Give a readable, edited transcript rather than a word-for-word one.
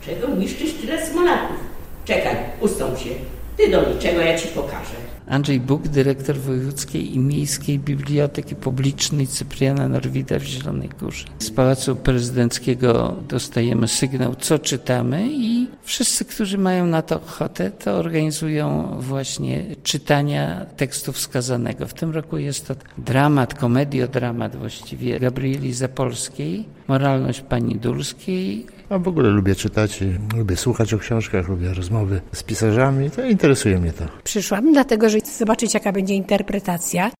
Czego niszczysz tyle smolaków? Czekaj, ustąp się. Ty do niczego, ja ci pokażę. Andrzej Buk, dyrektor Wojewódzkiej i Miejskiej Biblioteki Publicznej Cypriana Norwida w Zielonej Górze. Z Pałacu Prezydenckiego dostajemy sygnał, co czytamy i wszyscy, którzy mają na to ochotę, to organizują właśnie czytania tekstu wskazanego. W tym roku jest to dramat, komediodramat właściwie Gabrieli Zapolskiej, Moralność pani Dulskiej. A w ogóle lubię czytać, lubię słuchać o książkach, lubię rozmowy z pisarzami, to interesuje mnie to. Przyszłam dlatego, że chcę zobaczyć, jaka będzie interpretacja.